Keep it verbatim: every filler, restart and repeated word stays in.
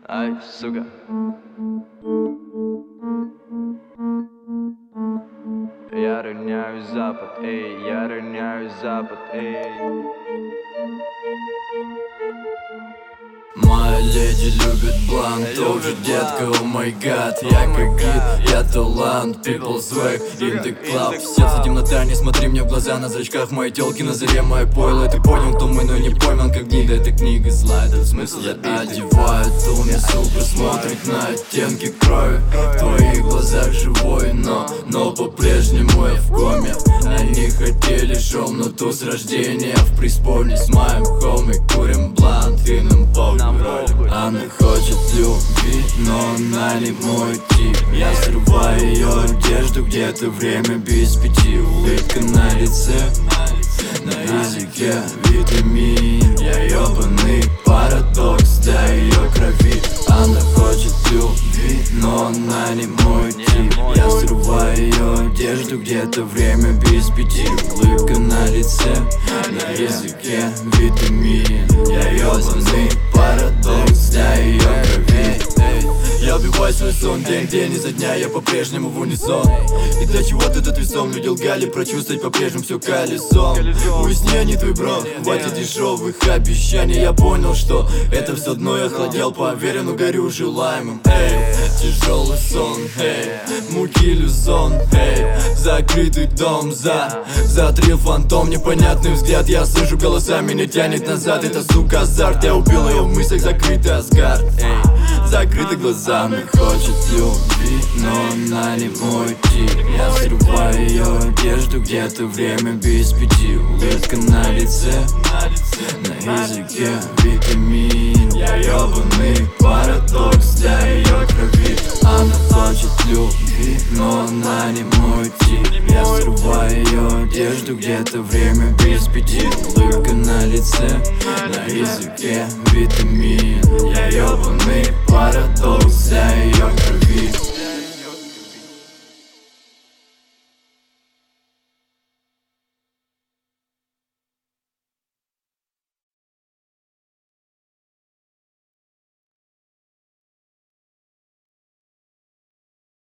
Ай, сука. Я роняю запад, эй, я роняю запад, эй. Моя леди любит блант, тоже детка, о май гад. Я как гид, я талант, people swag in the club. В сердце темнота, не смотри мне в глаза, на зрачках моей тёлки, на заре моя пойло. Ты понял, кто мы, но не пойман, как гнида. Эта книга зла, этот смысл я одеваю туны, сука, смотрит на оттенки крови. В твоих глазах живой, но, но по-прежнему я в коме. Они хотели шоу, но тут с рождения в преисподней с моим хоми. Курим блант и нам похуй. Она хочет любви, но она не мой тип. Я срываю ее одежду, где-то время без пяти. Улыбка на лице, на языке витамин. Я ёбаный парадокс для ее крови. Она хочет любви, но она не мой тип. Я срываю ее одежду, где-то время без пяти. Улыбка на лице, на языке витамин. Я ёбаный парадокс для ее крови. Я убиваю свой сон день, день изо дня, я по-прежнему в унисон. И для чего ты тут весом? Люди лгали, прочувствовать по-прежнему все колесом. Уясни, они твой бро, хватит дешевых обещаний. Я понял, что это все дно, я охладел, поверь, но горю желаемым. Эй, тяжелый сон, эй, муки люзон, эй, закрытый дом, за, затрил фантом, непонятный взгляд. Я слышу голоса, меня тянет назад, это сука азарт. Я убил ее в мыслях, закрытый Асгард, эй, закрыты глаза. Она хочет любви, но она не мой тип. Я срываю ее одежду, где-то время без пяти. Улыбка на лице, на языке витамин. Я ёбаный парадокс для ее крови. Она хочет любви, но она не мой тип. Я срываю ее одежду, где-то время без пяти. Улыбка на лице, на языке витамин. Я ёбаный парадокс.